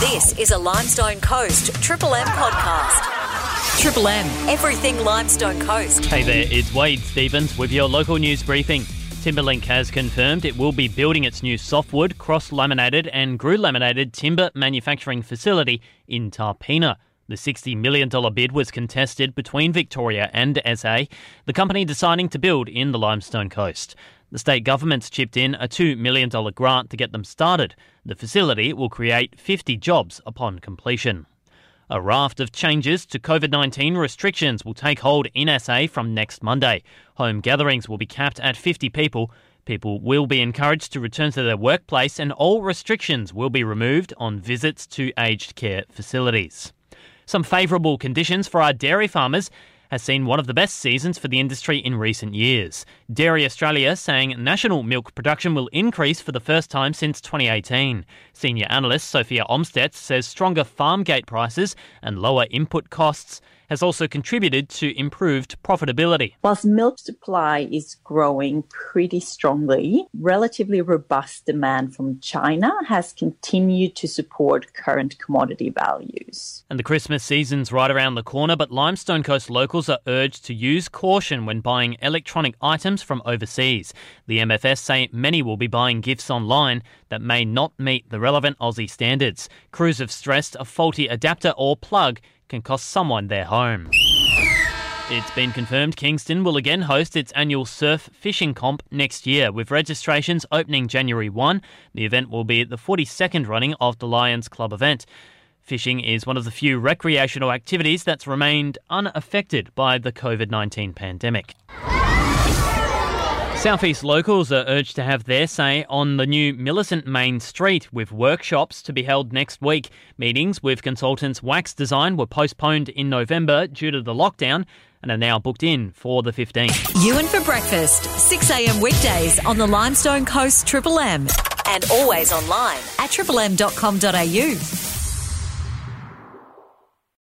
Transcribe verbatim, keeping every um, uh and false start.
This is a Limestone Coast Triple M podcast. Triple M, everything Limestone Coast. Hey there, it's Wade Stevens with your local news briefing. Timberlink has confirmed it will be building its new softwood, cross-laminated and grew-laminated timber manufacturing facility in Tarpeena. The sixty million dollars bid was contested between Victoria and S A, the company deciding to build in the Limestone Coast. The state government's chipped in a two million dollars grant to get them started. The facility will create fifty jobs upon completion. A raft of changes to COVID nineteen restrictions will take hold in S A from next Monday. Home gatherings will be capped at fifty people. People will be encouraged to return to their workplace, and all restrictions will be removed on visits to aged care facilities. Some favourable conditions for our dairy farmers has seen one of the best seasons for the industry in recent years. Dairy Australia saying national milk production will increase for the first time since twenty eighteen. Senior analyst Sophia Omstedt says stronger farm gate prices and lower input costs has also contributed to improved profitability. Whilst milk supply is growing pretty strongly, relatively robust demand from China has continued to support current commodity values. And the Christmas season's right around the corner, but Limestone Coast locals are urged to use caution when buying electronic items from overseas. The M F S say many will be buying gifts online that may not meet the relevant Aussie standards. Crews have stressed a faulty adapter or plug can cost someone their home. It's been confirmed Kingston will again host its annual surf fishing comp next year, with registrations opening January first. The event will be the forty-second running of the Lions Club event. Fishing is one of the few recreational activities that's remained unaffected by the COVID nineteen pandemic. Southeast locals are urged to have their say on the new Millicent Main Street, with workshops to be held next week. Meetings with consultants Wax Design were postponed in November due to the lockdown and are now booked in for the fifteenth. Ewan for breakfast, six a.m. weekdays on the Limestone Coast Triple M, and always online at triple m dot com dot a u.